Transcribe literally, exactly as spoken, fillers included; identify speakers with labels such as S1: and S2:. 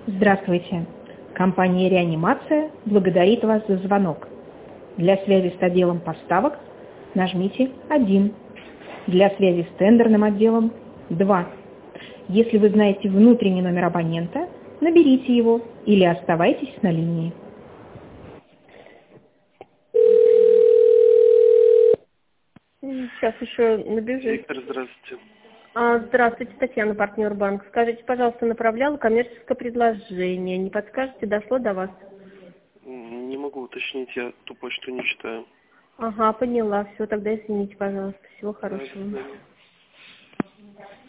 S1: Здравствуйте. Компания «Реанимация» благодарит вас за звонок. Для связи с отделом поставок нажмите один. Для связи с тендерным отделом два. Если вы знаете внутренний номер абонента, наберите его или оставайтесь на линии.
S2: Сейчас еще набежит.
S3: Виктор, здравствуйте.
S2: А, здравствуйте, Татьяна, партнер банка. Скажите, пожалуйста, направляла коммерческое предложение. Не подскажете, дошло до вас?
S3: Не могу уточнить, я ту почту не читаю.
S2: Ага, поняла. Все, тогда извините, пожалуйста. Всего хорошего.
S3: До свидания.